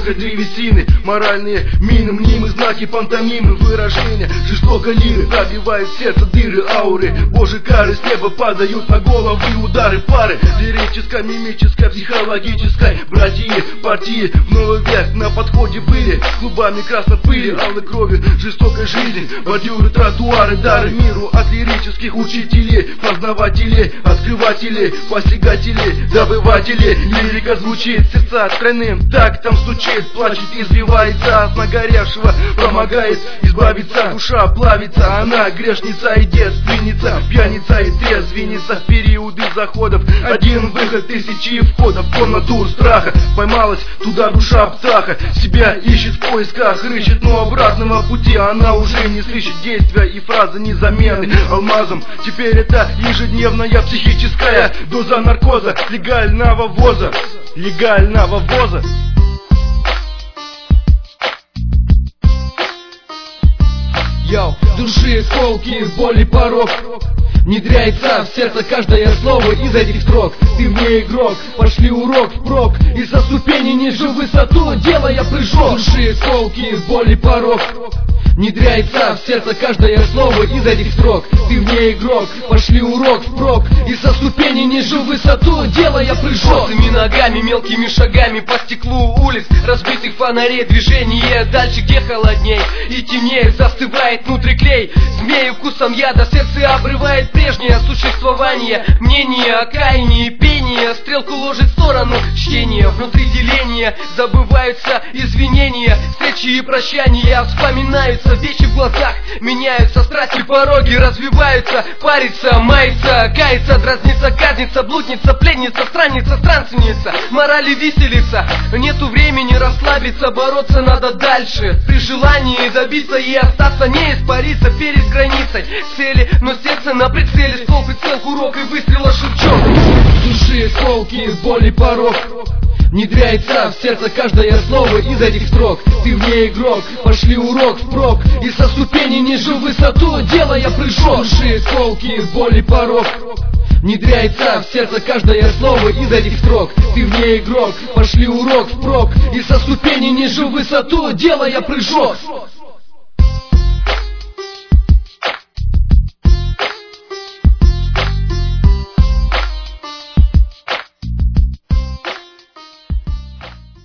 жестоко древесины, моральные мины, мнимы знаки, пантомимы, выражения жестоко лиры пробивают сердце дыры ауры Божьей кары, с неба падают на головы удары пары лирической, мимической, психологической братьи, партии в новый век на подходе были клубами красной пыли, алой крови, жестокой жизни, бордюры, тротуары, дары миру от лирических учителей, познавателей, открывателей, постигателей, добывателей. Лирика звучит, сердца тройным тактом стучит, плачет, извивается, от нагоревшего помогает избавиться, душа плавится, она грешница и девственница, пьяница и трезвенница в периоды заходов, один выход, тысячи входов в комнату страха, поймалась туда душа птаха, себя ищет в поисках, рыщет, но обратного пути она уже не слышит, действия и фразы незаменны алмазом, теперь это ежедневная психическая доза наркоза, легального ввоза, легального ввоза. Йоу, души, сколки, боли, порог внедряется в сердце каждое слово из этих строк. Ты мне игрок, пошли урок впрок, и со ступени ниже высоту делая прыжок. Души, сколки, боли, порог внедряется в сердце каждое слово из этих строк. Ты мне игрок, пошли урок впрок, и со ступени ниже высоту делая прыжок. Босыми ногами, мелкими шагами по стеклу улиц, разбитых фонарей, движение дальше, где холодней и темнее, застывает внутри клей. Змеи вкусом яда, сердце обрывает прежнее существование. Мнение о каянии, пение, стрелку ложит в сторону чтения. Внутри деления забываются извинения, встречи и прощания вспоминаются, вещи в глазах меняются, страсти пороги развиваются, парится, мается, кается, дразнится, казнится, блудница, пленница, странница, странственница, морали виселица. Нету времени расслабиться, бороться надо дальше. При желании добиться и остаться, не испариться перед границей цели, но сердце на прицеле, ствол, прицел, курок и выстрела шевчок. Души, сколки, боли, порог внедряется в сердце каждое слово из этих строк. Ты мне игрок, пошли урок впрок, и со ступени ниже высоту делая прыжок. Души, сколки, боли, порог внедряется в сердце каждое слово из этих строк. Ты мне игрок, пошли урок впрок, и со ступени ниже высоту делая прыжок.